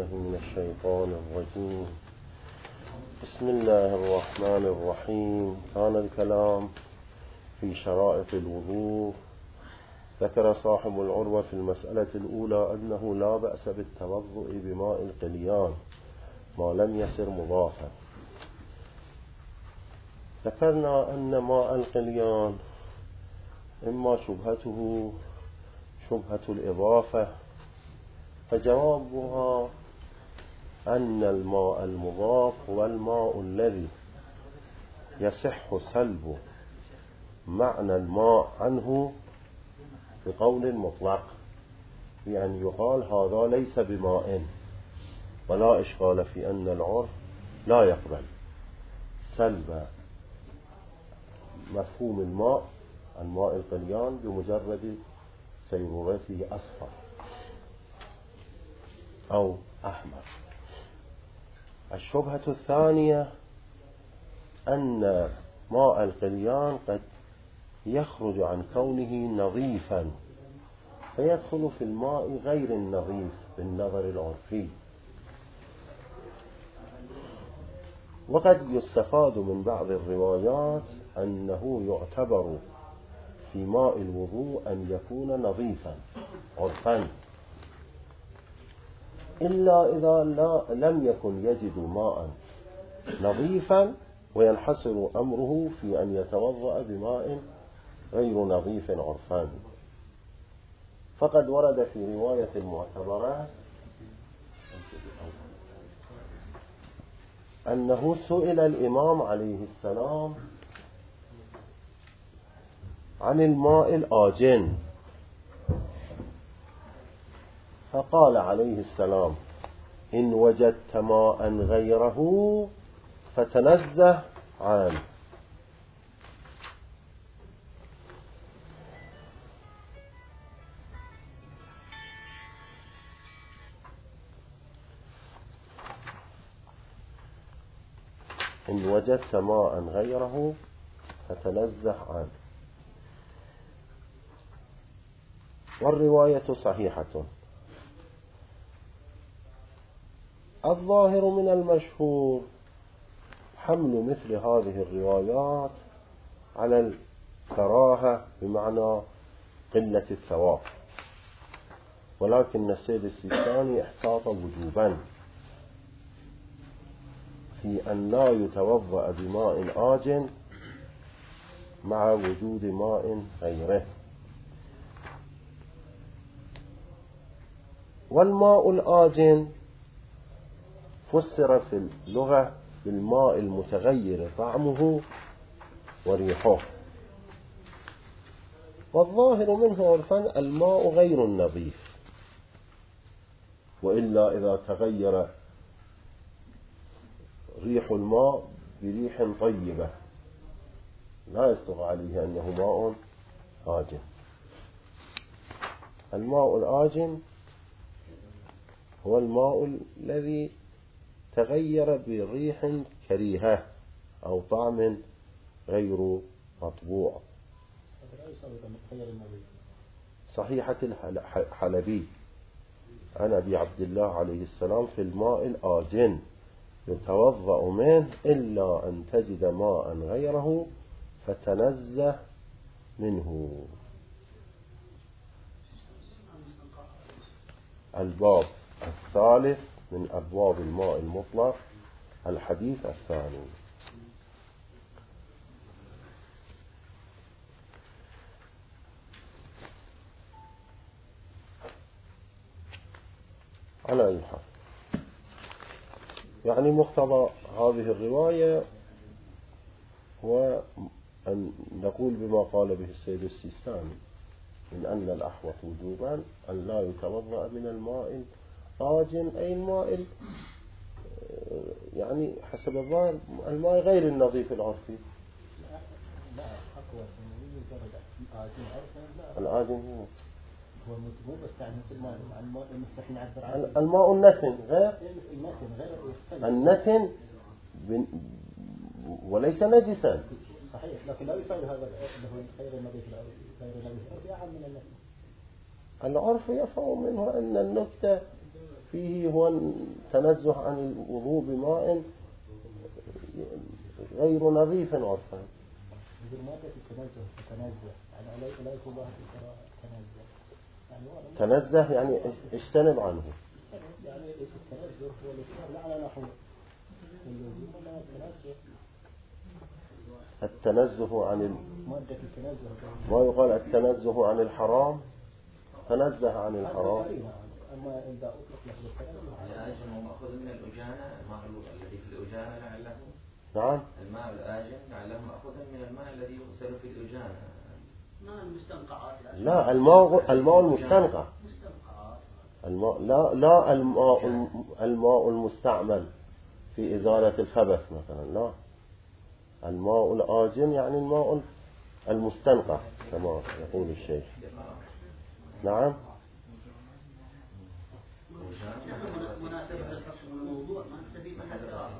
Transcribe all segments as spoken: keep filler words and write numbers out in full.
من الشيطان الرجيم. بسم الله الرحمن الرحيم. كان الكلام في شرائط الوضوء. ذكر صاحب العروة في المسألة الأولى أنه لا بأس بالتوضؤ بماء القليان ما لم يصر مضافا. ذكرنا أن ماء القليان إما شبهته شبهة الإضافة، فجوابها أن الماء المضاف هو الماء الذي يصح سلب معنى الماء عنه بقول مطلق، يعني يقال هذا ليس بماء، ولا إشكال في أن العرف لا يقبل سلب مفهوم الماء الماء القليان بمجرد سيرورته أصفر أو أحمر. الشبهة الثانية أن ماء القليان قد يخرج عن كونه نظيفا فيدخل في الماء غير النظيف بالنظر العرفي، وقد يستفاد من بعض الروايات أنه يعتبر في ماء الوضوء أن يكون نظيفا عرفا، إلا إذا لا لم يكن يجد ماء نظيفا وينحصر أمره في أن يتوضأ بماء غير نظيف عرفا. فقد ورد في رواية المعتبرات أنه سئل الإمام عليه السلام عن الماء الآجن، فقال عليه السلام: إن وجدت ماء غيره فتنزه عنه. إن وجدت ماء غيره فتنزه عنه. والرواية صحيحة. الظاهر من المشهور حمل مثل هذه الروايات على الكراهة بمعنى قلة الثواب، ولكن السيد السيستاني احتاط وجوبا في أن لا يتوضأ بماء آجن مع وجود ماء غيره. والماء الآجن فسر في اللغة بالماء المتغير طعمه وريحه، والظاهر منه عرفا الماء غير النظيف، وإلا إذا تغير ريح الماء بريح طيبة لا يصدق عليه أنه ماء آجن. الماء الآجن هو الماء الذي تغير بريح كريهة أو طعم غير مطبوع. صحيحة الحلبي عن أبي عبد الله عليه السلام في الماء الآجن يتوضأ منه إلا أن تجد ماء غيره فتنزه منه. الباب الثالث من أبواب الماء المطلق، الحديث الثاني. على أي حال، يعني مقتضى هذه الرواية هو أن نقول بما قال به السيد السيستاني من أن الأحوط وجوبا أن لا يتوضأ من الماء الآجن، أي الماء يعني حسب الظاهر الماء غير النظيف العرفي. لا أقوى الآجن عرفا. الآجن هو هو مو بس يعني الماء الماء المستحيل نعبر عنه. الماء النتن غير النتن غير النتن وليس نجسا. صحيح، لكن لا يساوي هذا اللي هو غير النظيف غير النظيف أعم من النتن. العرف يفهم منه أن النكتة فيه هو التنزه عن الوضوء بماء غير نظيف عرفا. مادة التنزه تتنزه يعني لا يكون الله في القراءة تنزه يعني تنزه يعني اجتنب عنه. يعني التنزه هو الاجتناب لا على نحو اللزوم ولا التنزه. التنزه عن ال... مادة التنزه ما يقال التنزه عن الحرام، تنزه عن الحرام. أما إذا أطلق له التنزه الآجن مأخوذ من الأجانة، الماء الذي في الأجانة لعله. نعم. الماء الآجن لعله مأخوذ من الماء الذي يغسل في الأجانة. ما المستنقعات. لا الماء الماء المستنقع. الماء لا لا الماء الماء المستعمل في إزالة الخبث مثلا، لا. الماء الآجن يعني الماء المستنقع كما يقول الشيخ. نعم. مناسبة الحكم والموضوع ما نستفيد من هذا.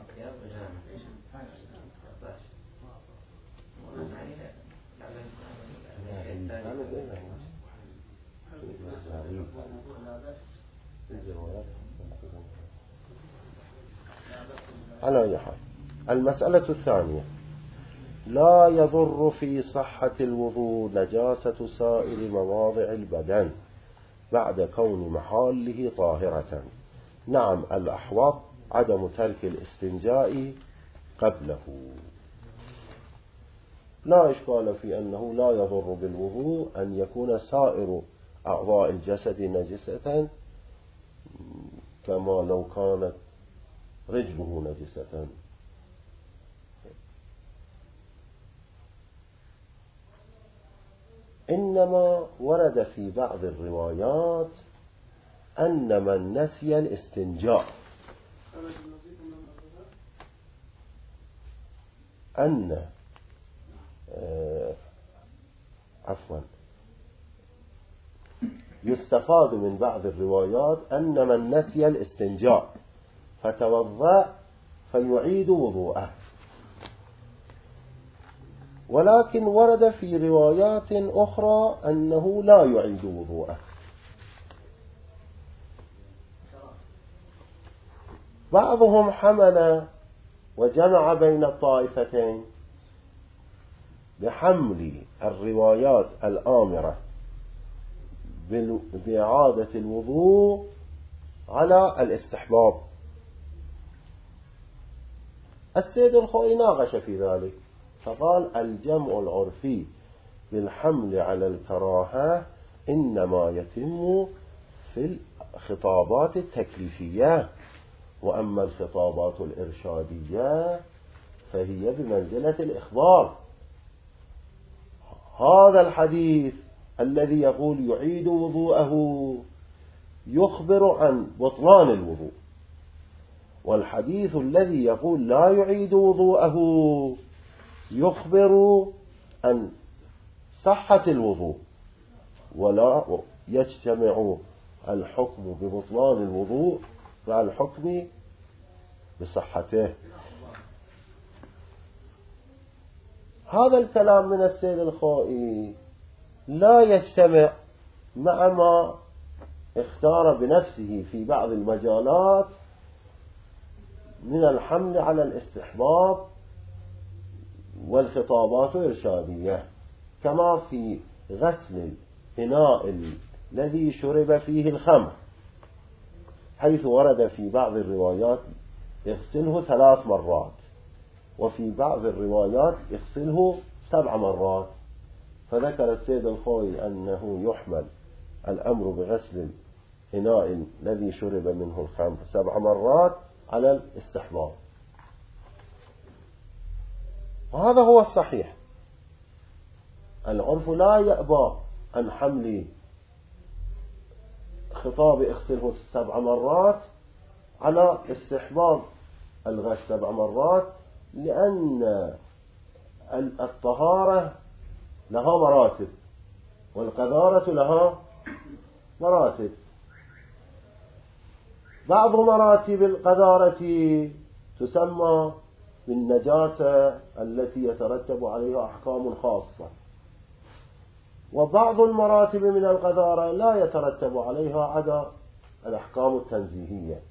على أي حال. المسألة الثانية: لا يضر في صحة الوضوء نجاسة سائر مواضع البدن بعد كون محاله طاهرة. نعم، الأحوط عدم ترك الاستنجاء قبله. لا إشكال في أنه لا يضر بالوضوء أن يكون سائر أعضاء الجسد نجسة، كما لو كانت رجله نجسة. إنما ورد في بعض الروايات أن من نسي الاستنجاء أن آه عفوا يستفاد من بعض الروايات أن من نسي الاستنجاء فتوضأ فيعيد وضوءه، ولكن ورد في روايات أخرى أنه لا يعيد وضوءه. بعضهم حمل وجمع بين الطائفتين بحمل الروايات الآمرة بإعادة الوضوء على الاستحباب. السيد الخوئي ناقش في ذلك فقال: الجمع العرفي بالحمل على الكراهة إنما يتم في الخطابات التكليفية، وأما الخطابات الإرشادية فهي بمنزلة الإخبار. هذا الحديث الذي يقول يعيد وضوءه يخبر عن بطلان الوضوء، والحديث الذي يقول لا يعيد وضوءه يخبر عن صحة الوضوء، ولا يجتمع الحكم ببطلان الوضوء مع الحكم بصحته. هذا الكلام من السيد الخوئي لا يجتمع مع ما اختار بنفسه في بعض المجالات من الحمل على الاستحباب والخطابات الإرشادية، كما في غسل الإناء الذي شرب فيه الخمر، حيث ورد في بعض الروايات يغسله ثلاث مرات، وفي بعض الروايات يغسله سبع مرات. فذكر السيد الخوئي أنه يحمل الأمر بغسل الإناء الذي شرب منه الخمر سبع مرات على الاستحباب، وهذا هو الصحيح. العرف لا يأبى عن حمل خطاب اغسله سبع مرات على استحباب الغسل سبع مرات، لأن الطهارة لها مراتب والقذارة لها مراتب. بعض مراتب القذارة تسمى بالنجاسة التي يترتب عليها أحكام خاصة، وبعض المراتب من القذارة لا يترتب عليها عدا الأحكام التنزيهية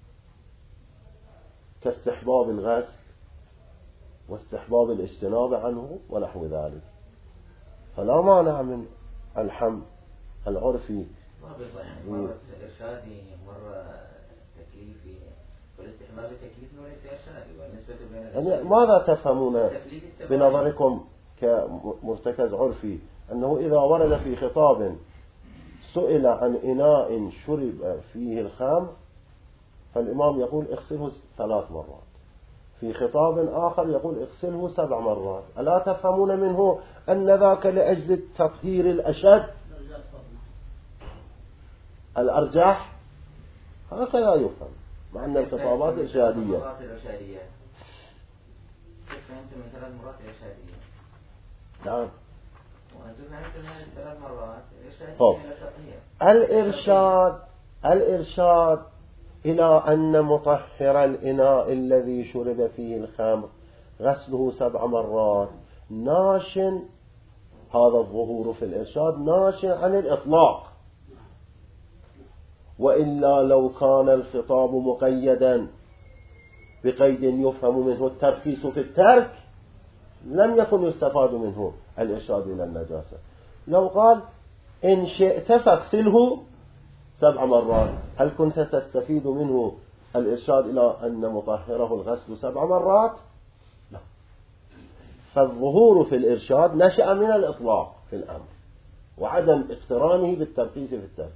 كاستحباب الغسل واستحباب الاجتناب عنه ونحو ذلك، فلا مانع من الحمل العرفي. ما بيطلع يعني مرة إرشادي مرة تكليفي، والاستحباب التكليفي وليس إرشادي، والنسبة بين يعني ماذا تفهمون بنظركم كمرتكز عرفي أنه إذا ورد في خطاب سئل عن إناء شرب فيه الخمر فالإمام يقول اغسله ثلاث مرات، في خطاب آخر يقول اغسله سبع مرات، ألا تفهمون منه أن ذاك لأجل التطهير الأشد الأرجح؟ هكذا يفهم، مع أن الخطابات إرشادية. فهمت من ثلاث مرات إرشادية. نعم. وأنتم فهمتم هذه الثلاث مرات إرشادية طب. إلى التطهير. الإرشاد الإرشاد إلى أن مطهر الإناء الذي شرب فيه الخمر غسله سبع مرات ناش، هذا الظهور في الإرشاد ناش عن الإطلاق، وإلا لو كان الخطاب مقيدا بقيد يفهم منه الترخيص في الترك لم يكن يستفاد منه الإرشاد إلى النجاسة. لو قال إن شئت فاغسله سبع مرات، هل كنت تستفيد منه الإرشاد إلى أن مطهره الغسل سبع مرات؟ لا. فالظهور في الإرشاد نشأ من الإطلاق في الأمر وعدم اقترانه بالترخيص في الترك،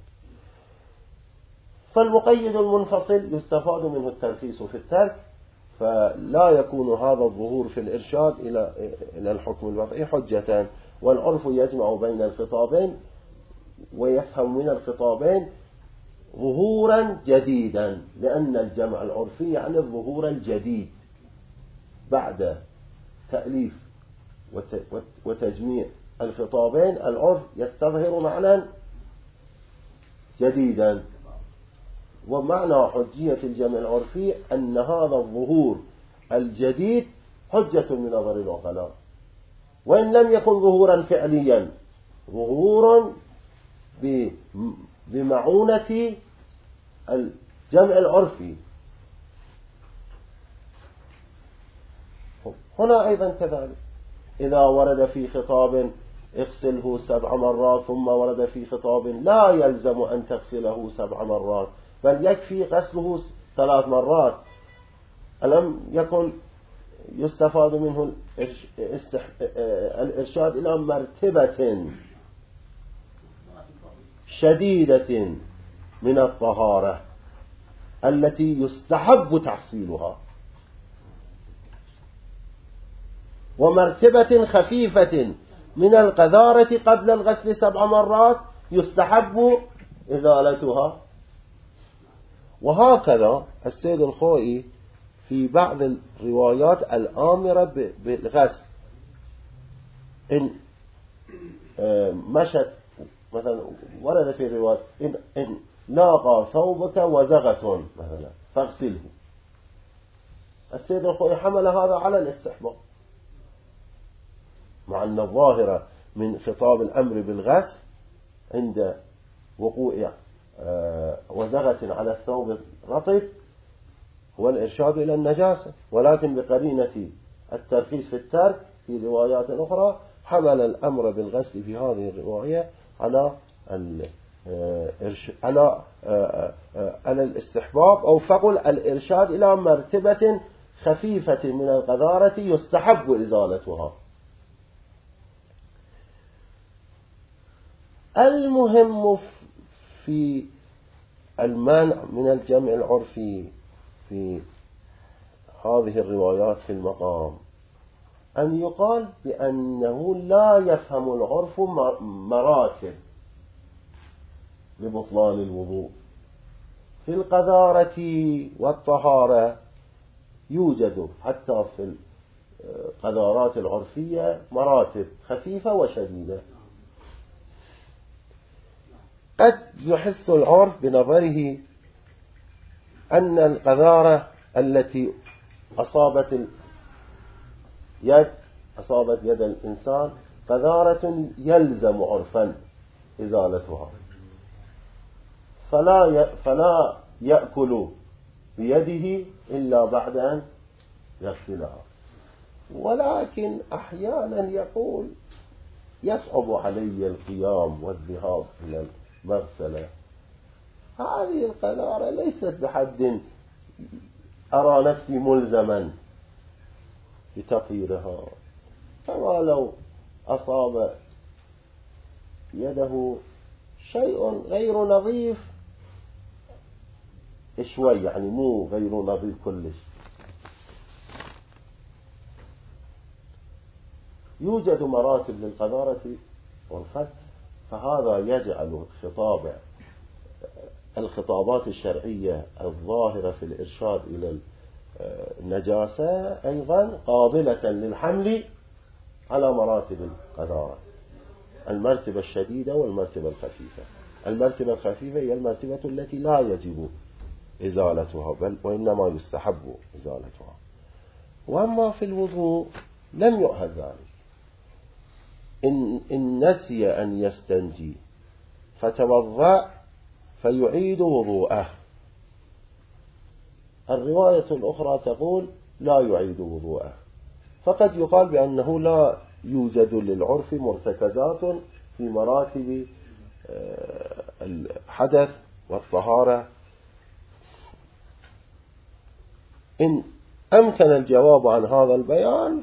فالمقيد المنفصل يستفاد منه الترخيص في الترك، فلا يكون هذا الظهور في الإرشاد إلى إلى الحكم الوضعي حجة. والعرف يجمع بين الخطابين ويفهم من الخطابين ظهورا جديدا، لأن الجمع العرفي يعني الظهور الجديد بعد تأليف وتجميع الخطابين. العرف يستظهر معنى جديدا، ومعنى حجية الجمع العرفي أن هذا الظهور الجديد حجة من نظر العقلاء، وإن لم يكن ظهورا فعليا، ظهور بمعونة الجمع العرفي. هنا أيضا كذلك، إذا ورد في خطاب اغسله سبع مرات ثم ورد في خطاب لا يلزم أن تغسله سبع مرات بل يكفي غسله ثلاث مرات، ألم يكن يستفاد منه الإرشاد إلى مرتبة شديدة من الطهارة التي يستحب تحصيلها، ومرتبة خفيفة من القذارة قبل الغسل سبع مرات يستحب إزالتها. وهكذا السيد الخوئي في بعض الروايات الآمرة بالغسل إن مشت مثلا، ورد في رواية إن, إن لاقى ثوبك وزغة مثلا فاغسله، السيد الخوئي حمل هذا على الاستحباب، مع أن الظاهرة من خطاب الأمر بالغسل عند وقوع وزغة على الثوب الرطب هو الإرشاد إلى النجاسة، ولكن بقرينة الترخيص في الترك في روايات أخرى حمل الأمر بالغسل في هذه الرواية على على على الاستحباب، أو فقل الإرشاد إلى مرتبة خفيفة من القذارة يستحب إزالتها. المهم في المانع من الجمع العرفي في هذه الروايات في المقام أن يقال بأنه لا يفهم العرف مراتب لبطلان الوضوء. في القذارة والطهارة يوجد حتى في القذارات العرفية مراتب خفيفة وشديدة. قد يحس العرف بنظره أن القذارة التي أصابت اليد أصابت يد الإنسان قذارة يلزم عرفا إزالتها، فلا فلا يأكل بيده إلا بعد أن يغسلها. ولكن أحيانا يقول يصعب علي القيام والذهاب إلى المغسلة، هذه القذارة ليست بحد أرى نفسي ملزما بتطهيرها، كما لو أصاب يده شيء غير نظيف شوي، يعني مو غير نظيف كلش. يوجد مراتب للقذارة والخط، فهذا يجعل خطاب الخطابات الشرعية الظاهرة في الإرشاد إلى النجاسة أيضا قابلة للحمل على مراتب القذارة: المرتبة الشديدة والمرتبة الخفيفة. المرتبة الخفيفة هي المرتبة التي لا يجب إزالتها، بل وإنما يستحب إزالتها. وأما في الوضوء لم يؤهل ذلك. إن, إن نسي أن يستنجي فتوضأ فيعيد وضوءه. الرواية الأخرى تقول لا يعيد وضوءه، فقد يقال بأنه لا يوجد للعرف مرتكزات في مراتب الحدث والطهارة. إن أمكن الجواب عن هذا البيان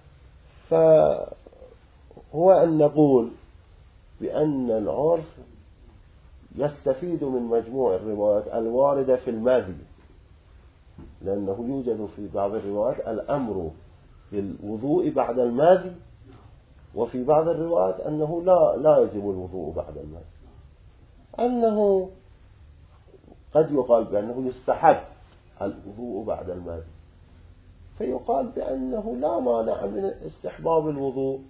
فهو أن نقول بأن العرف يستفيد من مجموع الروايات الواردة في الماذي، لأنه يوجد في بعض الروايات الأمر بالوضوء بعد الماذي، وفي بعض الروايات أنه لا لا يجب الوضوء بعد الماذي، أنه قد يقال بأنه يستحب الوضوء بعد الماذي، فيقال بأنه لا مانع من استحباب الوضوء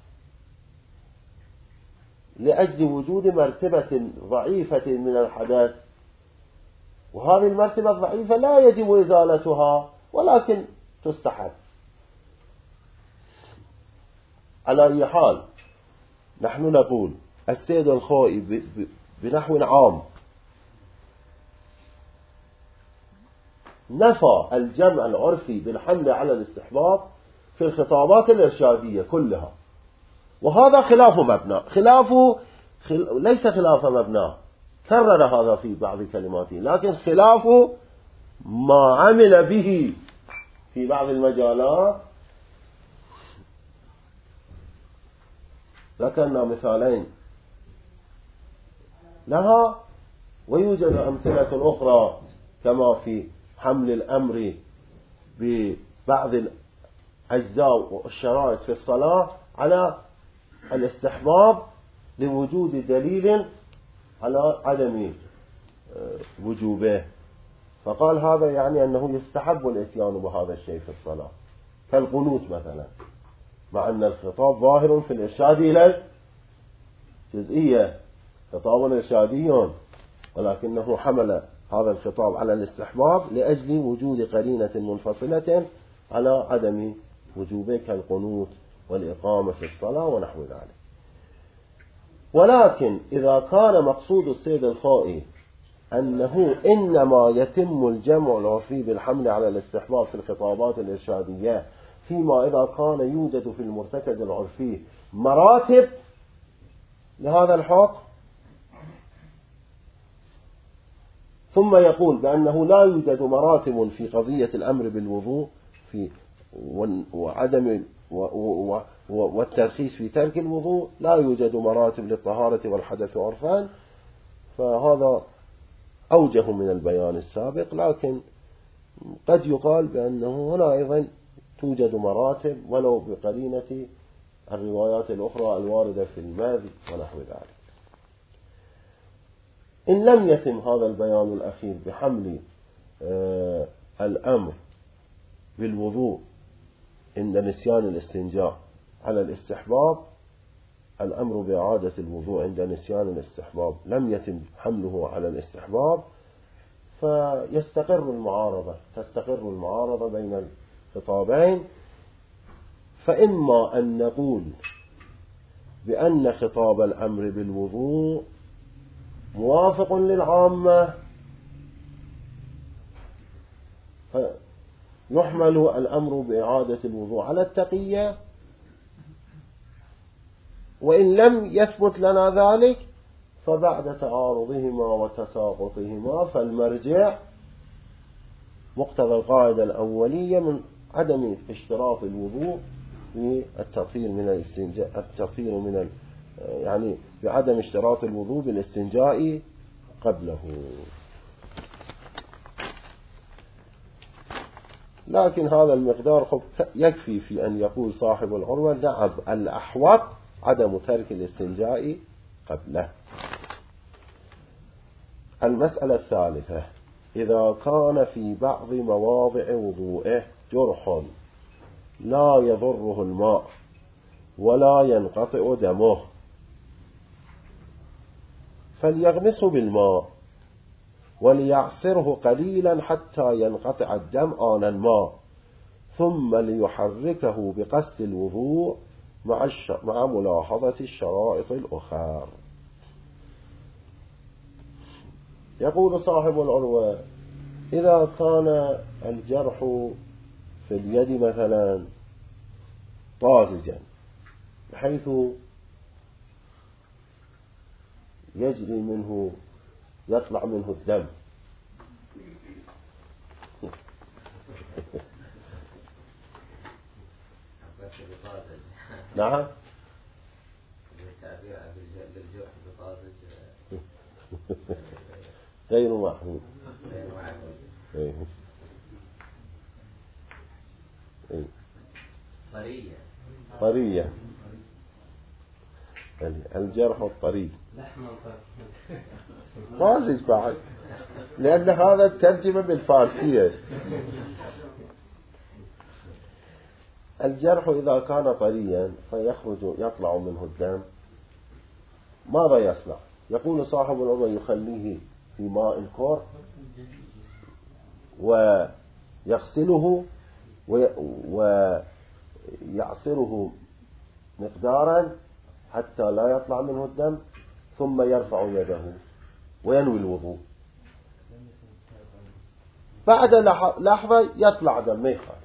لأجل وجود مرتبة ضعيفة من الحدث، وهذه المرتبة الضعيفة لا يجب إزالتها ولكن تستحب. على أي حال نحن نقول السيد الخوئي بنحو عام نفى الجمع العرفي بالحمل على الاستحباب في الخطابات الإرشادية كلها، وهذا خلاف مبنى، خلافه خل... ليس خلاف مبنى، كرر هذا في بعض كلماته، لكن خلافه ما عمل به في بعض المجالات. ذكرنا مثالين لها، ويوجد أمثلة أخرى كما في حمل الأمر ببعض الأجزاء والشرائط في الصلاة على الاستحباب لوجود دليل على عدم وجوبه، فقال هذا يعني أنه يستحب الاتيان بهذا الشيء في الصلاة، كالقنوت مثلا، مع أن الخطاب ظاهر في الإرشاد إلى الجزئية، خطاب إرشادي، ولكنه حمل هذا الخطاب على الاستحباب لأجل وجود قرينة منفصلة على عدم وجوبه، كالقنوت والإقامة في الصلاة ونحو ذلك. ولكن إذا كان مقصود السيد الخوئي أنه إنما يتم الجمع العرفي بالحمل على الاستحباب في الخطابات الإرشادية فيما إذا كان يوجد في المرتكز العرفي مراتب لهذا الحكم، ثم يقول بأنه لا يوجد مراتب في قضية الأمر بالوضوء في وعدم والترخيص في ترك الوضوء، لا يوجد مراتب للطهارة والحدث عرفان، فهذا أوجه من البيان السابق. لكن قد يقال بأنه هنا أيضا توجد مراتب ولو بقرينة الروايات الأخرى الواردة في الماضي ونحو ذلك. إن لم يتم هذا البيان الأخير بحمل آه الأمر بالوضوء عند نسيان الاستنجاء على الاستحباب، الأمر بإعادة الوضوء عند نسيان الاستحباب لم يتم حمله على الاستحباب، فيستقر المعارضة تستقر المعارضة بين الخطابين. فإما أن نقول بأن خطاب الأمر بالوضوء موافق للعامة فيحمل الأمر بإعادة الوضوء على التقية، وإن لم يثبت لنا ذلك فبعد تعارضهما وتساقطهما فالمرجع مقتضى القاعدة الأولية من عدم اشتراط الوضوء في التطهير من الاستنجاء، التطهير من ال... يعني بعدم اشتراط الوضوء بالاستنجاء قبله. لكن هذا المقدار يكفي في أن يقول صاحب العروة نعم الأحوط عدم ترك الاستنجاء قبله. المسألة الثالثة: إذا كان في بعض مواضع وضوئه جرح لا يضره الماء ولا ينقطع دمه فليغمسه بالماء وليعصره قليلا حتى ينقطع الدم آنا ما، ثم ليحركه بقصد الوضوء مع, الش... مع ملاحظة الشرائط الأخرى. يقول صاحب العروة: إذا كان الجرح في اليد مثلا طازجا بحيث يجري منه يطلع منه الدم نعم غير محمود ايه ايه طرية طرية الجرح الطري طازج بعد، لأن هذا الترجمة بالفارسية. الجرح إذا كان طريا فيخرج يطلع منه الدم، ماذا يصنع؟ يقول صاحب العروة: يخليه في ماء الكور ويغسله ويعصره مقدارا حتى لا يطلع منه الدم، ثم يرفع يده وينوي الوضوء. بعد لحظة يطلع دم ما يخالف،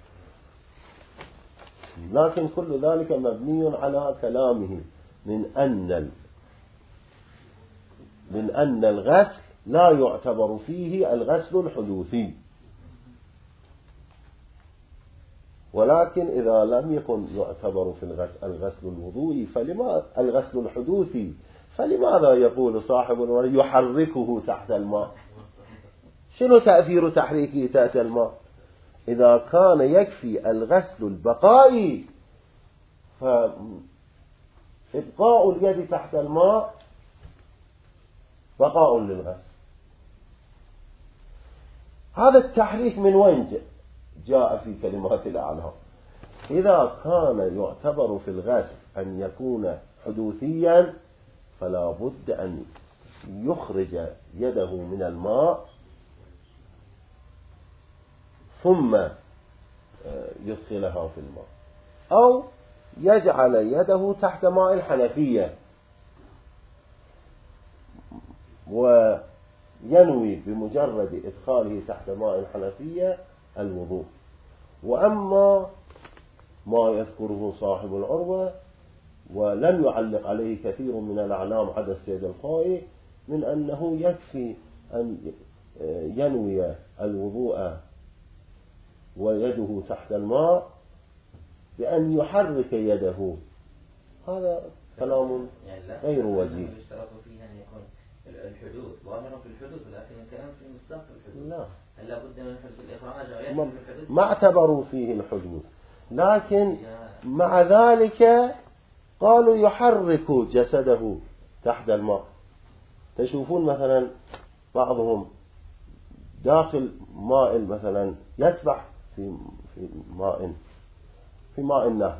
لكن كل ذلك مبني على كلامه من أن من أن الغسل لا يعتبر فيه الغسل الحدوثي، ولكن إذا لم يكن يعتبر في الغسل الوضوئي فلما الغسل الحدوثي، فلماذا يقول صاحب الورد يحركه تحت الماء؟ شنو تأثير تحريكه تحت الماء؟ إذا كان يكفي الغسل البقائي فإبقاء اليد تحت الماء بقاء للغسل. هذا التحريك من وين جاء في كلمات الأعلام؟ إذا كان يعتبر في الغسل أن يكون حدوثيا فلا بد أن يخرج يده من الماء ثم يدخلها في الماء، أو يجعل يده تحت ماء الحنفية وينوي بمجرد إدخاله تحت ماء الحنفية الوضوء. وأما ما يذكره صاحب العروة ولم يعلق عليه كثير من الأعلام عدا السيد الخوئي من أنه يكفي أن ينوي الوضوء ويده تحت الماء بأن يحرك يده، هذا كلام غير وجيه. اشترطوا فيها أن يكون الحدوث وامر في الحدوث، لكن الكلام في مصداق الحدوث. لا، هل لابد من حدوث الإخراج أو يكفي الحدوث؟ ما اعتبروا فيه الحدوث، لكن مع ذلك قالوا يحرك جسده تحت الماء. تشوفون مثلا بعضهم داخل ماء مثلا يسبح في في ماء في ماء النهر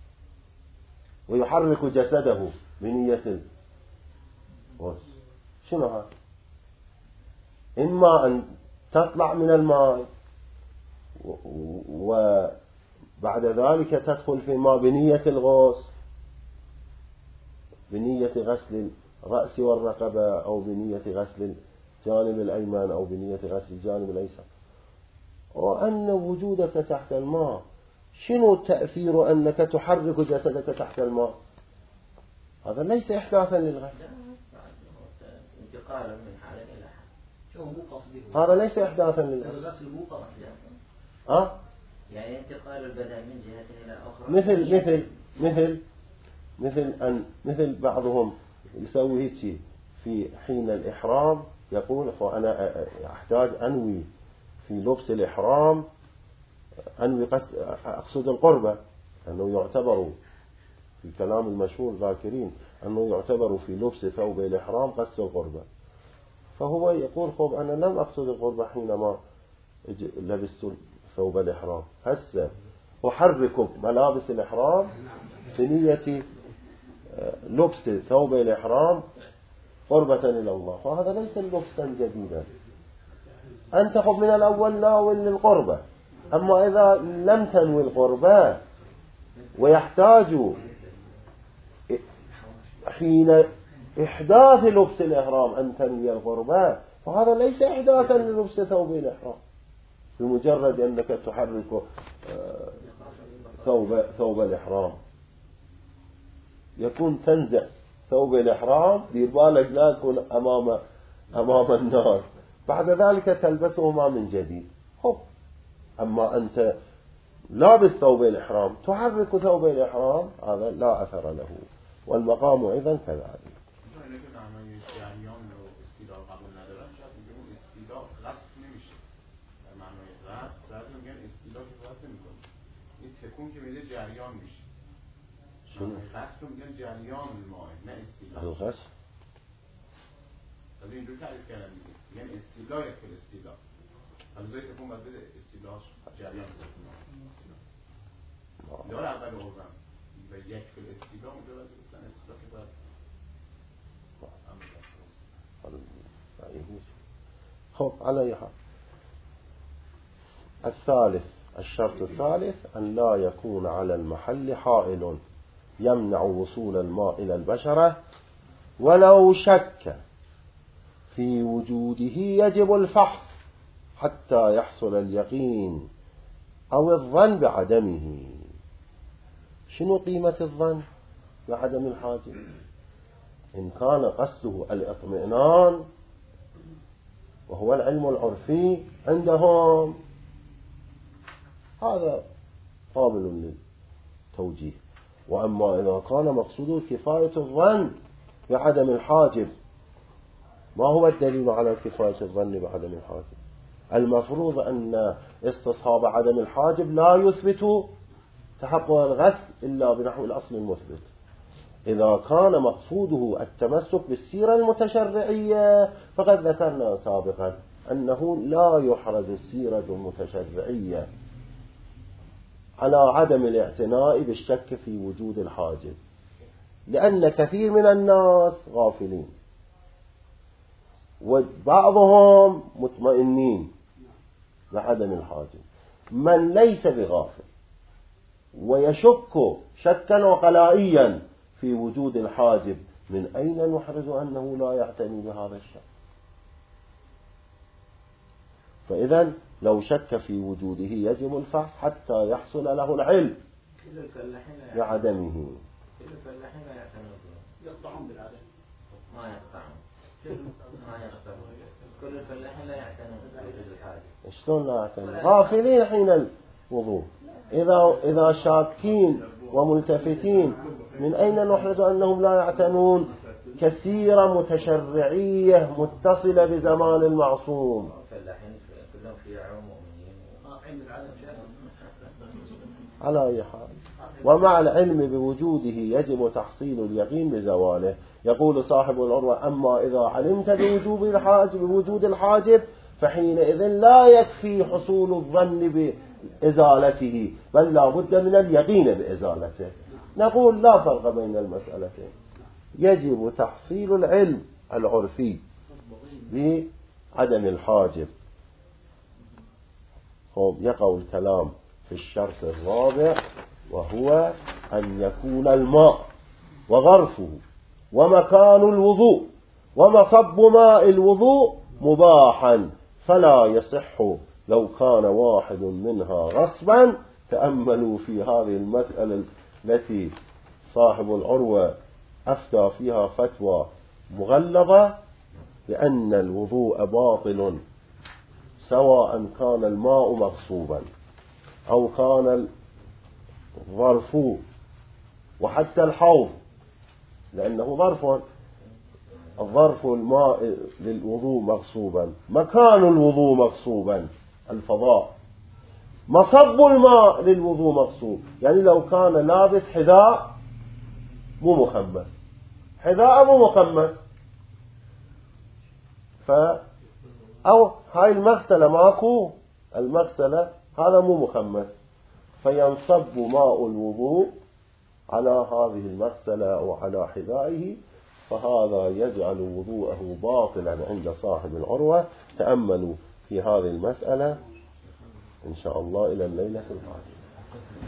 ويحرك جسده بنية الغسل. شنو هذا؟ إما أن تطلع من الماء وبعد ذلك تدخل في ماء بنية الغسل، بنية غسل الرأس والرقبة أو بنية غسل الجانب الأيمن أو بنية غسل الجانب الأيسر، وأن وجودك تحت الماء شنو تأثير أنك تحرك جسدك تحت الماء؟ هذا ليس إحداثا للغسل، انتقالا من حالة إلى حال، هذا ليس إحداثا للغسل. الغسل مو قصدي أه؟ يعني انتقال البدن من جهة إلى أخرى، مثل مثل مثل مثل أن مثل بعضهم يسوي هيك في حين الإحرام، يقول فأنا أحتاج أنوي في لبس الإحرام أنوي قص أقصد القربة، أنه يعتبر في كلام المشهور ذاكرين أنه يعتبر في لبس ثوب الإحرام قص القربة، فهو يقول خب أنا لم أقصد القربة حينما لبست ثوب الإحرام، هسه أحرك ملابس الإحرام في نية لبس ثوب الإحرام قربة إلى الله، فهذا ليس لبسا جديدا. أنت خب من الأول ناوي للقربة، أما إذا لم تنوي القربة ويحتاج حين إحداث لبس الإحرام أن تنوي القربة، فهذا ليس إحداثا للبس ثوب الإحرام بمجرد أنك تحرك ثوب ثوب الإحرام، يكون تنزع ثوب الإحرام دير بالك لا يكون أمام أمام الناس، بعد ذلك تلبسهما من جديد. خب أما أنت لابس ثوب الإحرام تحرك ثوب الإحرام، هذا لا أثر له، والمقام أيضا كذلك. تكون که میده جریان میشه. شنو؟ غسل میگن جریان الماء نه استیلاء. الغسل. از اینجور تعریف کردن دیگه. میگن استیلاء یک کل استیلاء. البته تکون بعد بده استیلاء جریان میده. دار اول آوردن و یک کل استیلاء اونجا بعد گفتن استیلاء که بعد. خب على أي حال. الثالث الشرط الثالث أن لا يكون على المحل حائل يمنع وصول الماء إلى البشرة، ولو شك في وجوده يجب الفحص حتى يحصل اليقين أو الظن بعدمه. شنو قيمة الظن بعدم الحاجة؟ إن كان قصده الاطمئنان وهو العلم العرفي عندهم هذا قابل للتوجيه، وأما إذا كان مقصوده كفاية الظن بعدم الحاجب، ما هو الدليل على كفاية الظن بعدم الحاجب؟ المفروض أن استصحاب عدم الحاجب لا يثبت تحقق الغسل إلا بنحو الأصل المثبت. إذا كان مقصوده التمسك بالسيرة المتشرعية فقد ذكرنا سابقا أنه لا يحرز السيرة المتشرعية على عدم الاعتناء بالشك في وجود الحاجب، لأن كثير من الناس غافلين وبعضهم مطمئنين بعدم الحاجب. من ليس بغافل ويشك شكا وقلائيا في وجود الحاجب، من أين نحرز أنه لا يعتني بهذا الشك؟ فإذا لو شك في وجوده يجب الفحص حتى يحصل له العلم بعدمه. كل الفلاحين يعتنون يقطعون بالعادة ما يقطعون ما يقطعون كل الفلاحين لا يعتنون بوجود الحاجب. شلون لا يعتنون؟ غافلين حين الوضوء. إذا إذا شاكين وملتفتين من أين نحرز أنهم لا يعتنون كسيرة متشرعية متصلة بزمان المعصوم؟ الفلاحين كلهم شيعة ومؤمنين عند العالم على أي حال. ومع العلم بوجوده يجب تحصيل اليقين بزواله. يقول صاحب العروة: أما إذا علمت بوجوب الحاجب بوجود الحاجب فحينئذ لا يكفي حصول الظن بإزالته، بل لا بد من اليقين بإزالته. نقول لا فرق بين المسألتين، يجب تحصيل العلم العرفي بعدم الحاجب. يقع الكلام في الشرط الرابع، وهو أن يكون الماء وغرفه ومكان الوضوء ومصب ماء الوضوء مباحا فلا يصح لو كان واحد منها غصبا. تأملوا في هذه المسألة التي صاحب العروة أفتى فيها فتوى مغلظة، لأن الوضوء باطل سواء كان الماء مغصوبا أو كان الظرف وحتى الحوض، لأنه ظرف، الظرف الماء للوضوء مغصوبا، مكان الوضوء مغصوبا الفضاء، مصب الماء للوضوء مغصوب. يعني لو كان لابس حذاء مو مخمس، حذاء مو مخمس، ف أو هاي المغسلة ماكو، المغسلة هذا مو مخمس، فينصب ماء الوضوء على هذه المغسلة أو على حذائه، فهذا يجعل وضوءه باطلا عند صاحب العروة. تأملوا في هذه المسألة إن شاء الله إلى الليلة القادمة.